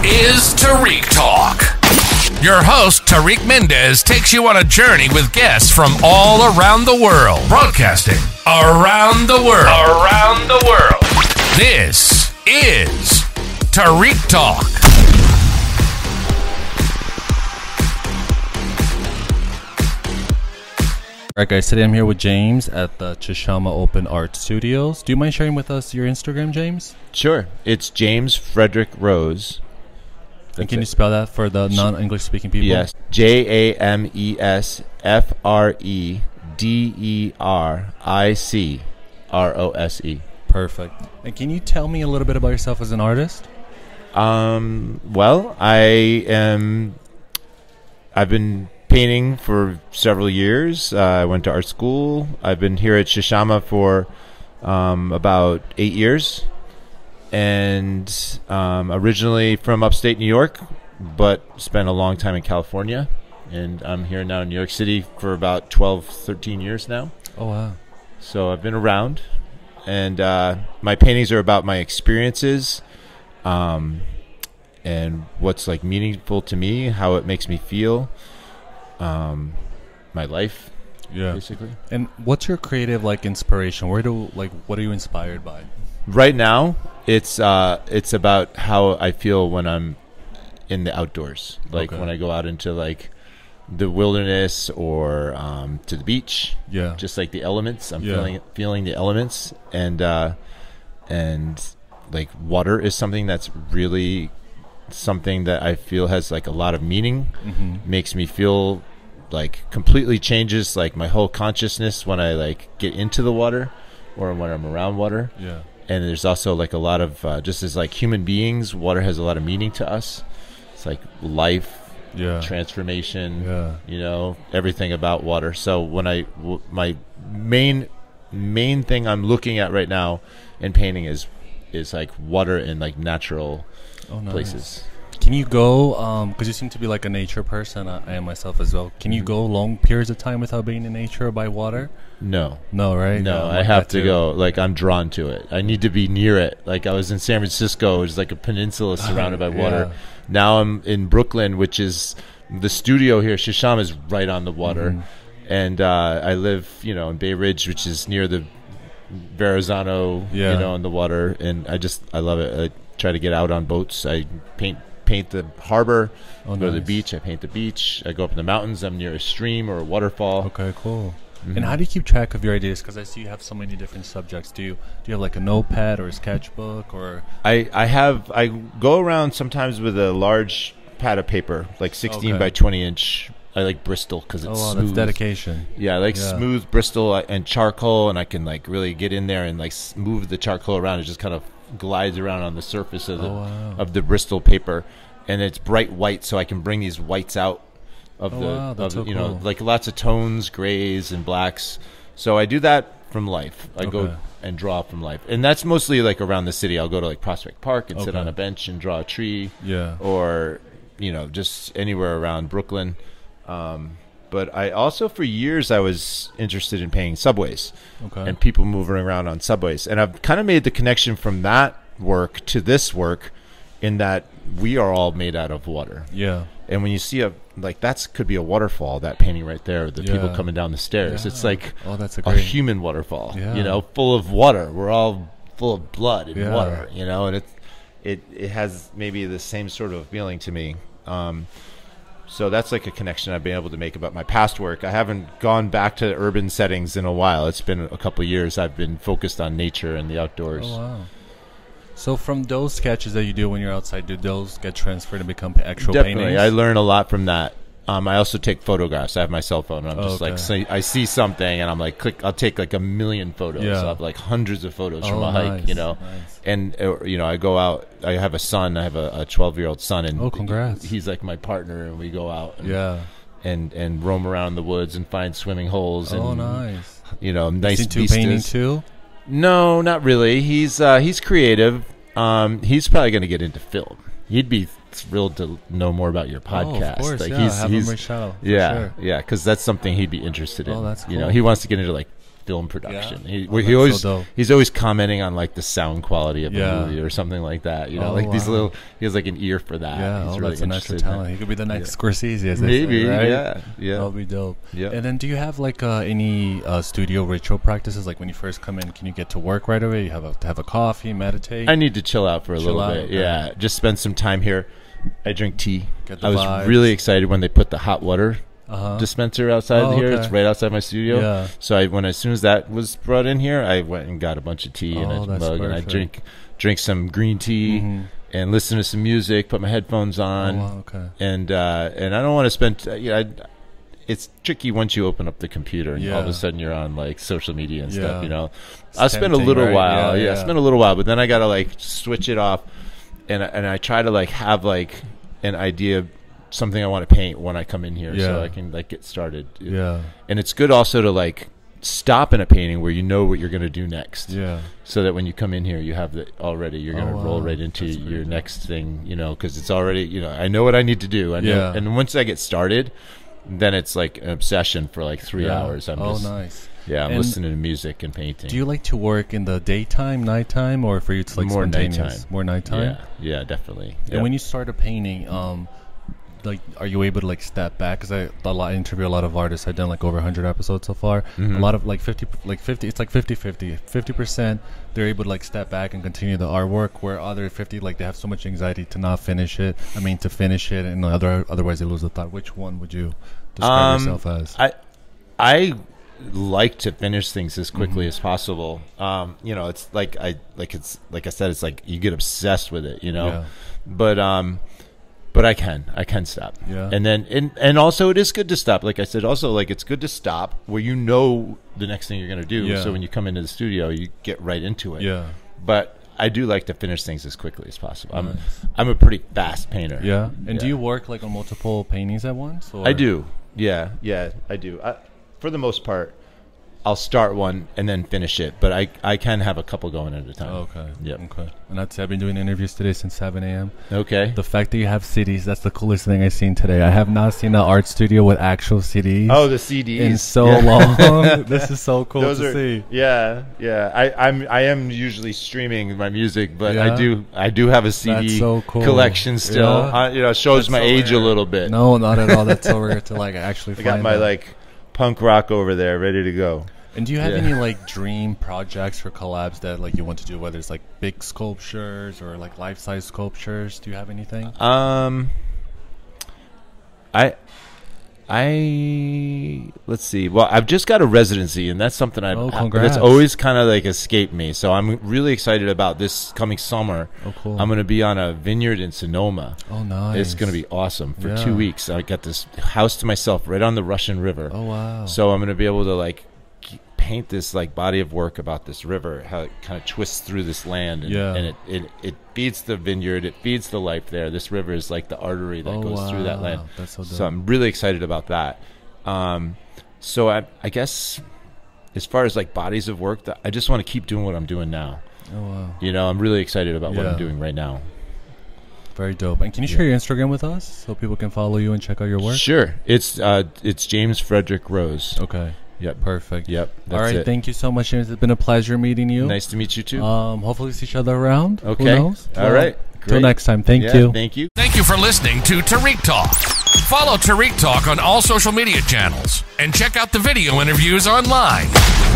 is Tariq Talk. Your host, Tariq Mendez, takes you on a journey with guests from all around the world. Broadcasting around the world. Around the world. This is Tariq Talk. Alright guys, today I'm here with James at the Chishama Open Art Studios. Do you mind sharing with us your Instagram, James? Sure. It's James Frederick Rose. And can you spell that for the non-English speaking people? Yes. JamesFredericricrose. Perfect. And can you tell me a little bit about yourself as an artist? Well, I've been painting for several years. I went to art school. I've been here at Chishama for about 8 years, and originally from upstate New York, but spent a long time in California, and I'm here now in New York City for about 12, 13 years now. Oh, wow. So I've been around, and my paintings are about my experiences, and what's like meaningful to me, how it makes me feel. My life, basically. And what's your creative inspiration? What are you inspired by? Right now, it's about how I feel when I'm in the outdoors, when I go out into the wilderness or to the beach. Yeah, just like the elements. I'm feeling the elements, and water is something that's really something that I feel has a lot of meaning. Makes me feel completely changes my whole consciousnss when I get into the water or when I'm around water. And there's also a lot of just as human beings, water has a lot of meaning to us. It's life, transformation, everything about water. So when my main thing I'm looking at right now in painting is water in natural places. Can you go, because you seem to be a nature person, I am myself as well. Can you go long periods of time without being in nature or by water? No. No, right? No, I have to go. I'm drawn to it. I need to be near it. I was in San Francisco. It was a peninsula surrounded by water. Now I'm in Brooklyn, which is the studio here. Chishama is right on the water. And I live, in Bay Ridge, which is near the Verrazano, on the water. And I love it. I try to get out on boats. I paint the harbor, go to the beach. I paint the beach. I go up in the mountains. I'm near a stream or a waterfall. Okay, cool. And how do you keep track of your ideas? Because I see you have so many different subjects. Do you have a notepad or a sketchbook or? I go around sometimes with a large pad of paper, 16 by 20 inch. I like Bristol because it's smooth. That's dedication. Yeah, I like smooth Bristol and charcoal, and I can really get in there and move the charcoal around. It just kind of glides around on the surface of the Bristol paper, and it's bright white, so I can bring these whites out of cool. Lots of tones, grays and blacks. So I do that from life. I go and draw from life, and that's mostly around the city. I'll go to Prospect Park and sit on a bench and draw a tree. Or just anywhere around Brooklyn. But I also, for years, I was interested in painting subways and people moving around on subways. And I've kind of made the connection from that work to this work in that we are all made out of water. Yeah. And when you see that could be a waterfall, that painting right there, the people coming down the stairs. It's that's a human waterfall, full of water. We're all full of blood and water, and it has maybe the same sort of feeling to me. So that's a connection I've been able to make about my past work. I haven't gone back to urban settings in a while. It's been a couple of years. I've been focused on nature and the outdoors. Oh, wow. So from those sketches that you do when you're outside, do those get transferred and become actual Definitely. paintings? I learn a lot from that. I also take photographs. I have my cell phone, and I'm just I see something, and I'm click. I'll take a million photos. I have hundreds of photos from a hike, Nice. And I go out. I have a son. I have a 12-year-old son, and congrats. He's my partner, and we go out. And roam around the woods and find swimming holes. And, nice. Nice into vistas. Painting too? No, not really. He's creative. He's probably going to get into film. He'd be thrilled to know more about your podcast. Of course, have him reach out. Yeah, because that's something he'd be interested in. Oh, that's cool. He wants to get into film production. Yeah? He's always commenting on like the sound quality of Yeah. the movie or something like that. You know, like these wow. little. He has like an ear for that. Yeah, He's really that's a natural interested in that. talent. He could be the next Scorsese, as they Maybe, say, right? yeah. That'll be dope. Yeah. And then, do you have like any studio ritual practices? Like when you first come in, can you get to work right away? You have a coffee, meditate. I need to chill out for a little bit. okay. Yeah, just spend some time here. I drink tea. Get the I was vibes. really excited when they put the hot water Uh-huh. dispenser outside Oh, here. okay. It's right outside my studio. Yeah. So as soon as that was brought in here, I went and got a bunch of tea and Oh, a that's mug, and I perfect. drink some green tea and listen to some music. Put my headphones on. Oh, wow, okay. And I don't want to spend. It's tricky once you open up the computer and all of Yeah. a sudden you're on like social media and Yeah. stuff. You know, It's I'll spend a tempting, little right? while. Yeah, Yeah, yeah. spend a little while, but then I gotta like switch it off, and I try to like have like an idea, something I want to paint when I come in here, so Yeah. I can like get started. Yeah. And it's good also to like stop in a painting where you know what you're gonna do next. Yeah. So that when you come in here, you have the already. You're gonna Oh, roll wow. right into That's pretty your dope. next thing, you know, because it's already, you know, I know what I need to do. I know, Yeah. and once I get started, then it's like an obsession for like 3 Yeah. hours. I'm oh, just, nice. yeah, I'm And listening to music and painting. Do you like to work in the daytime, nighttime, or for you it's like More spontaneous? nighttime. More nighttime. Yeah, definitely. And when you start a painting, like, are you able to like step back? Because I interview a lot of artists. I've done like over 100 episodes so far. Mm-hmm. A lot of like 50. It's like 50-50. 50% they're able to like step back and continue the artwork, where other 50 like they have so much anxiety to not finish it. To finish it, and otherwise they lose the thought. Which one would you describe yourself as? I like to finish things as Mm-hmm. quickly as possible. You know, it's like I said, it's like you get obsessed with it, you know. Yeah. But I can stop. Yeah. And then and also it is good to stop. Like I said, also like it's good to stop where you know the next thing you're gonna do. Yeah. So when you come into the studio, you get right into it. Yeah. But I do like to finish things as quickly as possible. Nice. I'm a pretty fast painter. Yeah. And do Yeah. you work like on multiple paintings at once? Or? I do. Yeah, I do. For the most part, I'll start one and then finish it, but I can have a couple going at a time. Okay. Yep. Okay. And that's I've been doing interviews today since 7 a.m. Okay. The fact that you have CDs, that's the coolest thing I've seen today. I have not seen an art studio with actual CDs Oh, the CDs in so Yeah. long. This is so cool Those to are, see. Yeah. I am usually streaming my music, but Yeah? I do have a CD That's so cool. collection still. Yeah. It shows That's my so age a rare. little bit. No, not at all. That's so rare to like actually I find got my that. like punk rock over there ready to go. And do you have Yeah. any like dream projects or collabs that like you want to do, whether it's like big sculptures or like life-size sculptures? Do you have anything? Let's see. Well, I've just got a residency, and that's something congrats. that's always kind of like escaped me. So I'm really excited about this coming summer. Oh, cool. I'm going to be on a vineyard in Sonoma. Oh, nice. It's going to be awesome for Yeah. 2 weeks. I got this house to myself right on the Russian River. Oh, wow. So I'm going to be able to like paint this like body of work about this river, how it kind of twists through this land, and, Yeah. and it feeds the vineyard, it feeds the life there. This river is like the artery that goes through that land. That's so dope. So I'm really excited about that. So I guess as far as like bodies of work, I just want to keep doing what I'm doing now. Oh, wow. You know, I'm really excited about what Yeah. I'm doing right now. Very dope. And can you share your Instagram with us so people can follow you and check out your work? Sure. It's James Frederick Rose. Okay. Yep. Perfect. Yep. That's All right. it. Thank you so much, James. It's been a pleasure meeting you. Nice to meet you too. Hopefully see each other around. Okay. Who knows? All right. Till Great. next time. Thank Yeah, you. Thank you. Thank you for listening to Tariq Talk. Follow Tariq Talk on all social media channels and check out the video interviews online.